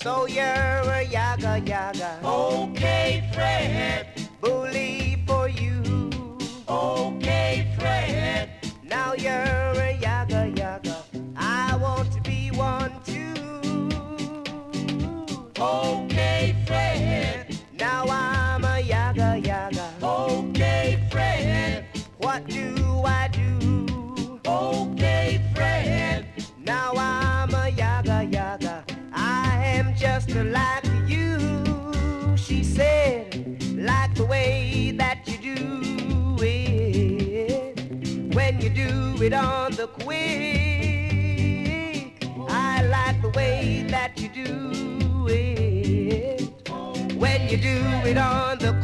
So you're a yaga yaga. Okay, Fred. Bully for you. Okay, Fred. Now you're a yaga yaga. I want to be one too. Okay, Fred. Now I'm a yaga yaga. Okay, Fred. What do I do? Okay, Fred. Now I'm a yaga yaga. I am just like you. She said, like the way that you do it. When you do it on the quick, I like the way that you do it. When you do it on the